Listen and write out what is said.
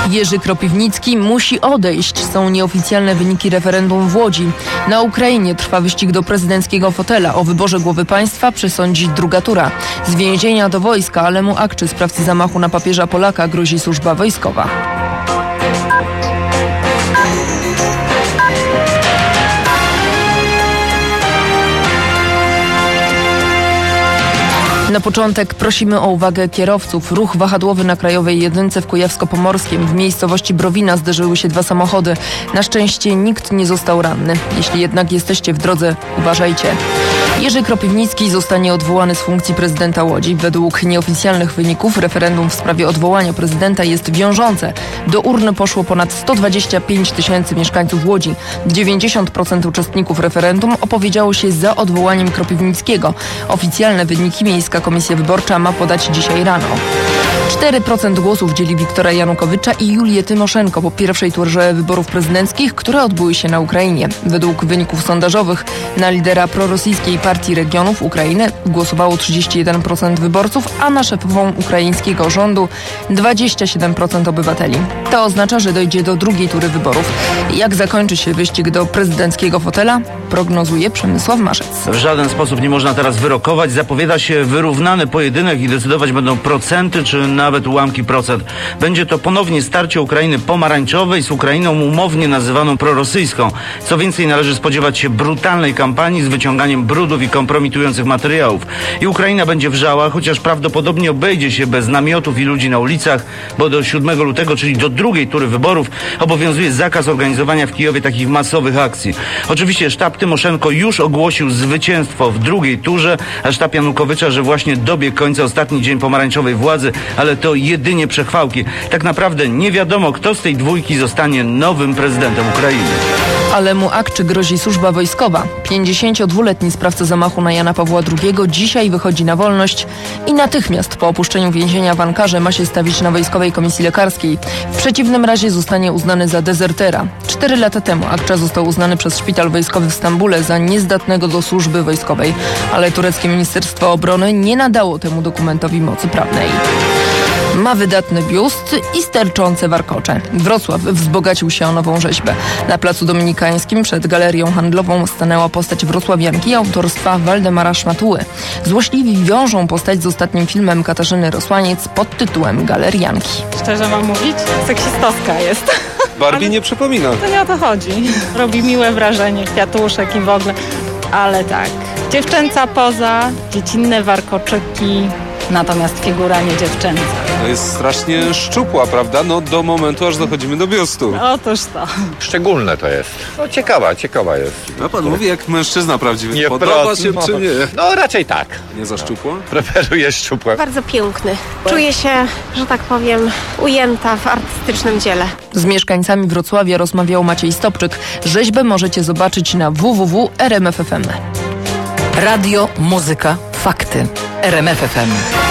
Jerzy Kropiwnicki musi odejść. Są nieoficjalne wyniki referendum w Łodzi. Na Ukrainie trwa wyścig do prezydenckiego fotela. O wyborze głowy państwa przesądzi druga tura. Z więzienia do wojska Alemu Akczy, sprawcy zamachu na papieża Polaka, grozi służba wojskowa. Na początek prosimy o uwagę kierowców. Ruch wahadłowy na Krajowej Jedynce w Kujawsko-Pomorskiem. W miejscowości Browina zderzyły się dwa samochody. Na szczęście nikt nie został ranny. Jeśli jednak jesteście w drodze, uważajcie. Jerzy Kropiwnicki zostanie odwołany z funkcji prezydenta Łodzi. Według nieoficjalnych wyników referendum w sprawie odwołania prezydenta jest wiążące. Do urny poszło ponad 125 000 mieszkańców Łodzi. 90% uczestników referendum opowiedziało się za odwołaniem Kropiwnickiego. Oficjalne wyniki Miejska Komisja Wyborcza ma podać dzisiaj rano. 4% głosów dzieli Wiktora Janukowycza i Julię Tymoszenko po pierwszej turze wyborów prezydenckich, które odbyły się na Ukrainie. Według wyników sondażowych na lidera prorosyjskiej Partii Regionów Ukrainy głosowało 31% wyborców, a na szefową ukraińskiego rządu 27% obywateli. To oznacza, że dojdzie do drugiej tury wyborów. Jak zakończy się wyścig do prezydenckiego fotela, prognozuje Przemysław Marzec. W żaden sposób nie można teraz wyrokować. Zapowiada się wyrównany pojedynek i decydować będą procenty czy nawet ułamki procent. Będzie to ponownie starcie Ukrainy pomarańczowej z Ukrainą umownie nazywaną prorosyjską. Co więcej, należy spodziewać się brutalnej kampanii z wyciąganiem brudów i kompromitujących materiałów. I Ukraina będzie wrzała, chociaż prawdopodobnie obejdzie się bez namiotów i ludzi na ulicach, bo do 7 lutego, czyli do drugiej tury wyborów, obowiązuje zakaz organizowania w Kijowie takich masowych akcji. Oczywiście sztab Tymoszenko już ogłosił zwycięstwo w drugiej turze, a sztab Janukowycza, że właśnie dobiegł końca ostatni dzień pomarańczowej władzy, ale to jedynie przechwałki. Tak naprawdę nie wiadomo, kto z tej dwójki zostanie nowym prezydentem Ukrainy. Alemu Akczy grozi służba wojskowa. 52-letni sprawca zamachu na Jana Pawła II dzisiaj wychodzi na wolność i natychmiast po opuszczeniu więzienia w Ankarze ma się stawić na Wojskowej Komisji Lekarskiej. W przeciwnym razie zostanie uznany za dezertera. 4 lata temu Akcza został uznany przez szpital wojskowy w Stambule za niezdatnego do służby wojskowej, ale tureckie Ministerstwo Obrony nie nadało temu dokumentowi mocy prawnej. Ma wydatny biust i sterczące warkocze. Wrocław wzbogacił się o nową rzeźbę. Na Placu Dominikańskim przed galerią handlową stanęła postać wrocławianki autorstwa Waldemara Szmatuły. Złośliwi wiążą postać z ostatnim filmem Katarzyny Rosłaniec pod tytułem Galerianki. Szczerze mam mówić? Seksistowska jest. Barbie nie przypomina. To nie o to chodzi. Robi miłe wrażenie, kwiatuszek i w ogóle. Ale tak, dziewczęca poza, dziecinne warkoczyki, natomiast figura nie dziewczęca. No jest strasznie szczupła, prawda? No do momentu, aż dochodzimy do biustu. Otóż to. Szczególne to jest. No ciekawa jest. A pan mówi jak mężczyzna prawdziwy. Podoba się czy nie? No raczej tak. Nie za szczupła? Preferuję szczupłe. Bardzo piękny. Czuję się, że tak powiem, ujęta w artystycznym dziele. Z mieszkańcami Wrocławia rozmawiał Maciej Stopczyk. Rzeźbę możecie zobaczyć na www.rmf.fm. Radio, muzyka, fakty. RMF FM.